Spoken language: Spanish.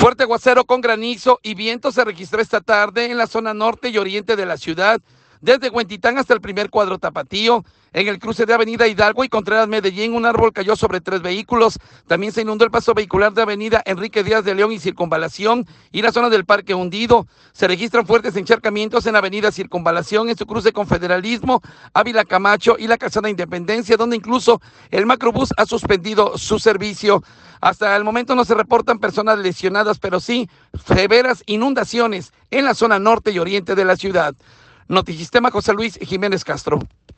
Fuerte aguacero con granizo y viento se registró esta tarde en la zona norte y oriente de la ciudad, desde Huentitán hasta el primer cuadro tapatío. En el cruce de Avenida Hidalgo y Contreras Medellín, un árbol cayó sobre 3 vehículos. También se inundó el paso vehicular de Avenida Enrique Díaz de León y Circunvalación y la zona del Parque Hundido. Se registran fuertes encharcamientos en Avenida Circunvalación, en su cruce con Federalismo, Ávila Camacho y la Calzada Independencia, donde incluso el macrobús ha suspendido su servicio. Hasta el momento no se reportan personas lesionadas, pero sí severas inundaciones en la zona norte y oriente de la ciudad. Notisistema José Luis Jiménez Castro.